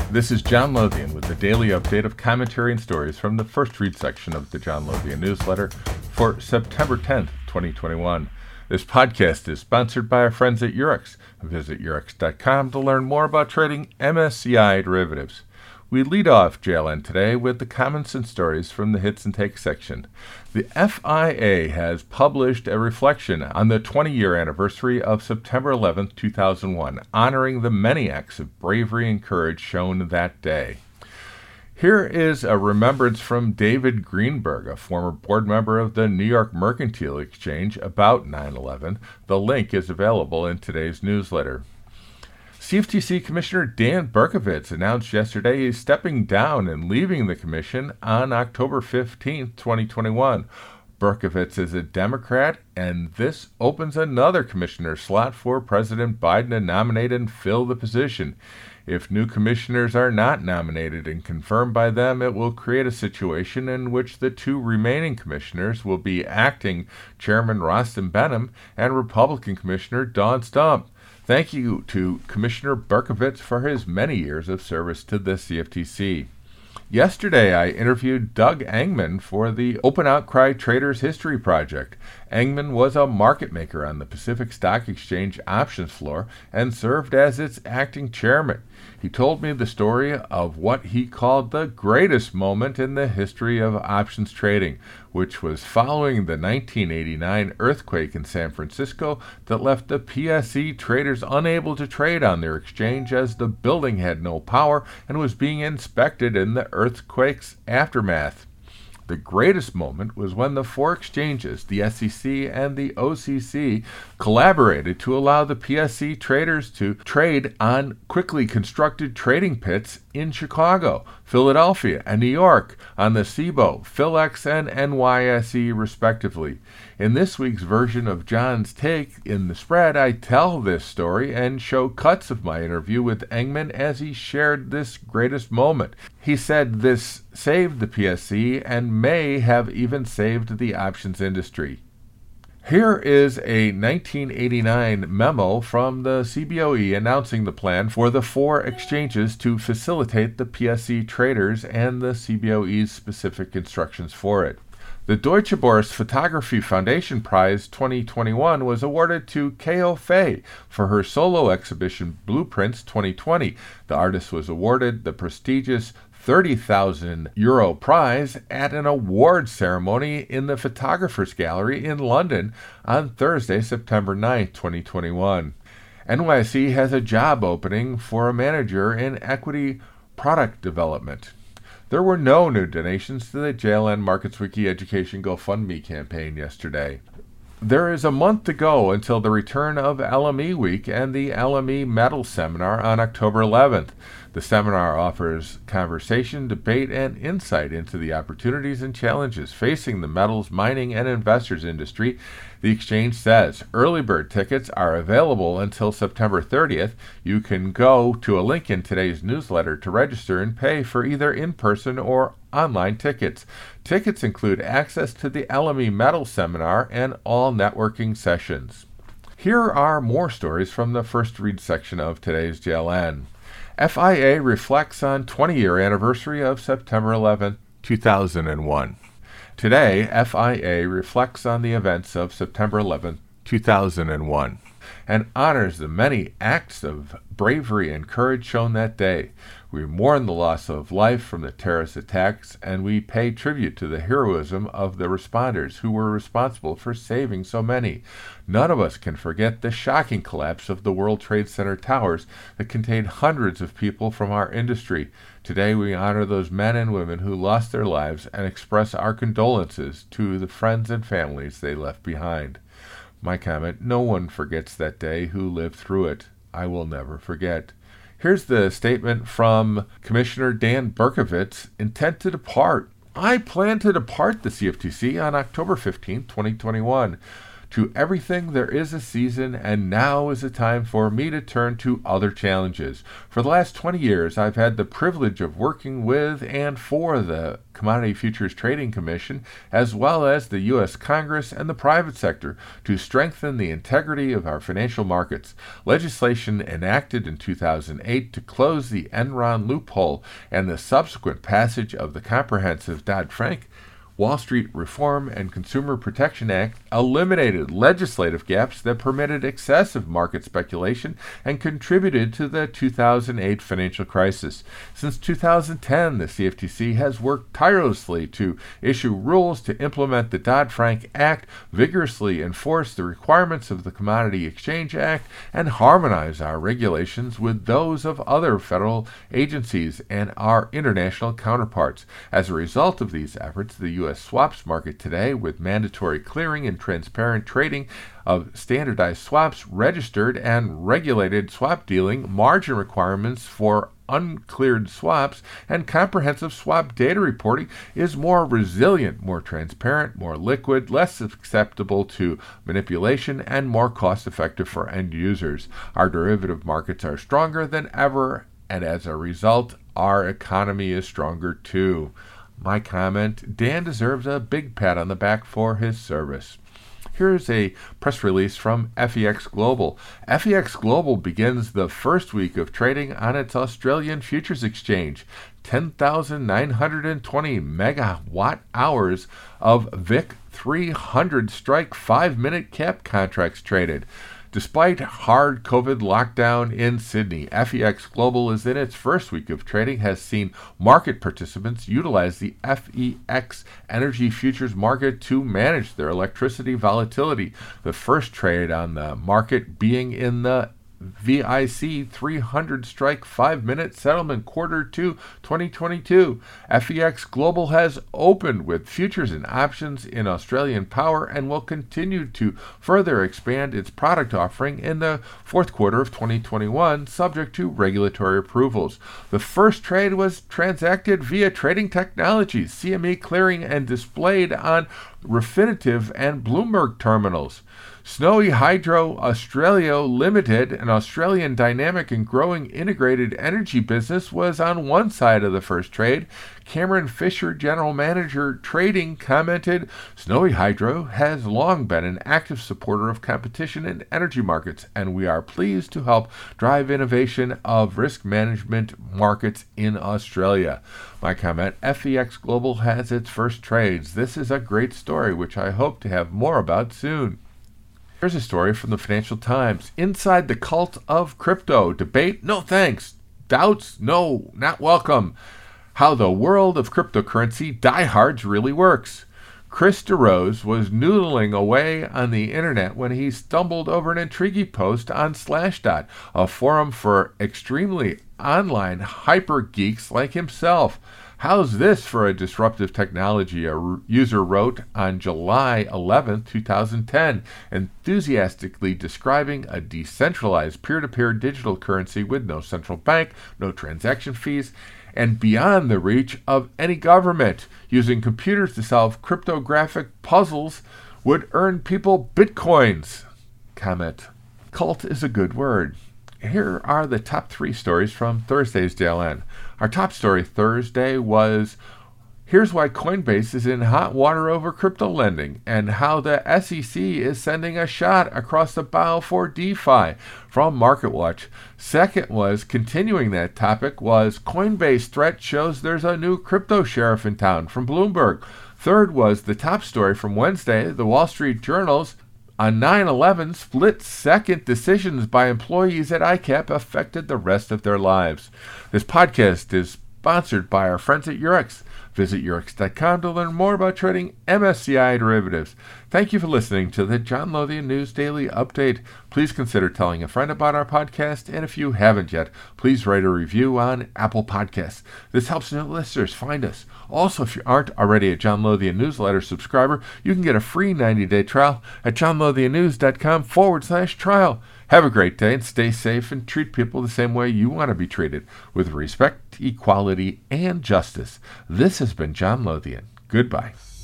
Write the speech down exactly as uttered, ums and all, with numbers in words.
This is John Lothian with the daily update of commentary and stories from the First Read section of the John Lothian newsletter for September tenth, twenty twenty-one. This podcast is sponsored by our friends at Eurex. Visit eurex dot com to learn more about trading M S C I derivatives. We lead off J L N today with the comments and stories from the Hits and Takes section. The F I A has published a reflection on the twenty-year anniversary of September eleventh, two thousand one, honoring the many acts of bravery and courage shown that day. Here is a remembrance from David Greenberg, a former board member of the New York Mercantile Exchange, about nine eleven. The link is available in today's newsletter. C F T C Commissioner Dan Berkovitz announced yesterday he's stepping down and leaving the commission on October fifteenth, twenty twenty-one. Berkovitz is a Democrat, and this opens another commissioner slot for President Biden to nominate and fill the position. If new commissioners are not nominated and confirmed by them, it will create a situation in which the two remaining commissioners will be acting Chairman Rostin Behnam and Republican Commissioner Dawn Stump. Thank you to Commissioner Berkovitz for his many years of service to the C F T C. Yesterday, I interviewed Doug Engman for the Open Outcry Traders History Project. Engman was a market maker on the Pacific Stock Exchange options floor and served as its acting chairman. He told me the story of what he called the greatest moment in the history of options trading, which was following the nineteen eighty-nine earthquake in San Francisco that left the P S E traders unable to trade on their exchange as the building had no power and was being inspected in the earthquake's aftermath. The greatest moment was when the four exchanges, the S E C and the O C C, collaborated to allow the P S E traders to trade on quickly constructed trading pits in Chicago, Philadelphia, and New York on the C B O, PhilX, and N Y S E, respectively. In this week's version of John's Take in the Spread, I tell this story and show cuts of my interview with Engman as he shared this greatest moment. He said this saved the P S E and may have even saved the options industry. Here is a nineteen eighty-nine memo from the C B O E announcing the plan for the four exchanges to facilitate the P S E traders and the C B O E's specific instructions for it. The Deutsche Börse Photography Foundation Prize twenty twenty-one was awarded to Keo Fei for her solo exhibition Blueprints twenty twenty. The artist was awarded the prestigious thirty thousand euro prize at an awards ceremony in the Photographers Gallery in London on Thursday, September ninth, twenty twenty-one. N Y S E has a job opening for a manager in equity product development. There were no new donations to the J L N Markets Wiki Education GoFundMe campaign yesterday. There is a month to go until the return of L M E Week and the L M E Metals Seminar on October eleventh. The seminar offers conversation, debate, and insight into the opportunities and challenges facing the metals, mining, and investors industry. The exchange says early bird tickets are available until September thirtieth. You can go to a link in today's newsletter to register and pay for either in-person or online tickets. Tickets include access to the L M E Metals Seminar and all networking sessions. Here are more stories from the First Read section of today's J L N. F I A reflects on twenty-year anniversary of September eleventh, two thousand one. Today, F I A reflects on the events of September eleventh, two thousand one, and honors the many acts of bravery and courage shown that day. We mourn the loss of life from the terrorist attacks, and we pay tribute to the heroism of the responders who were responsible for saving so many. None of us can forget the shocking collapse of the World Trade Center towers that contained hundreds of people from our industry. Today we honor those men and women who lost their lives and express our condolences to the friends and families they left behind. My comment, no one forgets that day who lived through it. I will never forget. Here's the statement from Commissioner Dan Berkovitz, intent to depart. I plan to depart the C F T C on October fifteenth, twenty twenty-one. To everything there is a season, and now is a time for me to turn to other challenges. For the last twenty years, I've had the privilege of working with and for the Commodity Futures Trading Commission, as well as the U S Congress and the private sector, to strengthen the integrity of our financial markets. Legislation enacted in two thousand eight to close the Enron loophole and the subsequent passage of the comprehensive Dodd-Frank Wall Street Reform and Consumer Protection Act eliminated legislative gaps that permitted excessive market speculation and contributed to the two thousand eight financial crisis. Since two thousand ten, the C F T C has worked tirelessly to issue rules to implement the Dodd-Frank Act, vigorously enforce the requirements of the Commodity Exchange Act, and harmonize our regulations with those of other federal agencies and our international counterparts. As a result of these efforts, the U S swaps market today, with mandatory clearing and transparent trading of standardized swaps, registered and regulated swap dealing, margin requirements for uncleared swaps, and comprehensive swap data reporting, is more resilient, more transparent, more liquid, less susceptible to manipulation, and more cost-effective for end users. Our derivative markets are stronger than ever, and as a result, our economy is stronger too. My comment: Dan deserves a big pat on the back for his service. Here's a press release from F E X Global. F E X Global begins the first week of trading on its Australian Futures Exchange. ten thousand nine hundred twenty megawatt hours of V I C three hundred strike five-minute cap contracts traded. Despite hard COVID lockdown in Sydney, F E X Global is in its first week of trading, has seen market participants utilize the F E X Energy Futures market to manage their electricity volatility. The first trade on the market being in the V I C three hundred strike five-minute settlement quarter two twenty twenty-two. F E X Global has opened with futures and options in Australian power and will continue to further expand its product offering in the fourth quarter of twenty twenty-one, subject to regulatory approvals. The first trade was transacted via Trading Technologies, C M E clearing, and displayed on Refinitiv and Bloomberg terminals. Snowy Hydro Australia Limited, an Australian dynamic and growing integrated energy business, was on one side of the first trade. Cameron Fisher, General Manager Trading, commented, "Snowy Hydro has long been an active supporter of competition in energy markets, and we are pleased to help drive innovation of risk management markets in Australia." My comment: F E X Global has its first trades. This is a great story, which I hope to have more about soon. Here's a story from the Financial Times. Inside the cult of crypto. Debate? No thanks. Doubts? No, not welcome. How the world of cryptocurrency diehards really works. Chris DeRose was noodling away on the internet when he stumbled over an intriguing post on Slashdot, a forum for extremely online hyper geeks like himself. "How's this for a disruptive technology?" a user wrote on July eleventh, twenty ten, enthusiastically describing a decentralized peer-to-peer digital currency with no central bank, no transaction fees, and beyond the reach of any government. Using computers to solve cryptographic puzzles would earn people bitcoins. Comment: cult is a good word. Here are the top three stories from Thursday's D L N. Our top story Thursday was, "Here's why Coinbase is in hot water over crypto lending, and how the S E C is sending a shot across the bow for DeFi," from MarketWatch. Second was, continuing that topic, was "Coinbase threat shows there's a new crypto sheriff in town," from Bloomberg. Third was the top story from Wednesday, the Wall Street Journal's On nine eleven, split-second decisions by employees at I CAP affected the rest of their lives. This podcast is sponsored by our friends at Eurex. Visit Eurex dot com to learn more about trading M S C I derivatives. Thank you for listening to the John Lothian News Daily Update. Please consider telling a friend about our podcast, and if you haven't yet, please write a review on Apple Podcasts. This helps new listeners find us. Also, if you aren't already a John Lothian newsletter subscriber, you can get a free ninety-day trial at johnlothiannews.com forward slash trial. Have a great day and stay safe, and treat people the same way you want to be treated, with respect, equality, and justice. This has been John Lothian. Goodbye.